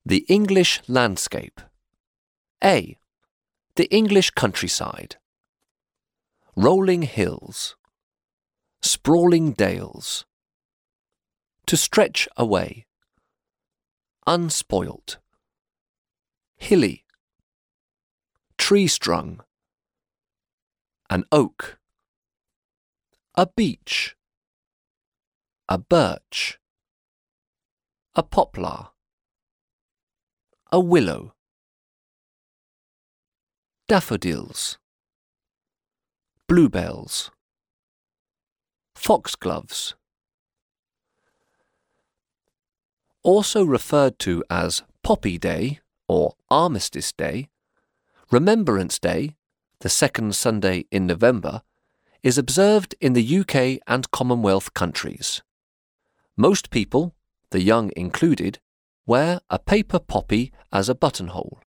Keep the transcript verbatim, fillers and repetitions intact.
The English landscape. A. The English countryside. Rolling hills. Sprawling dales. To stretch away. Unspoilt. Hilly. Tree-strung. An oak. A beech. A birch. A poplar. A willow. Daffodils. Bluebells. Foxgloves. Also referred to as Poppy Day or Armistice Day, Remembrance Day, the second Sunday in November, is observed in the U K and Commonwealth countries. Most people, the young included, wear a paper poppy as a buttonhole.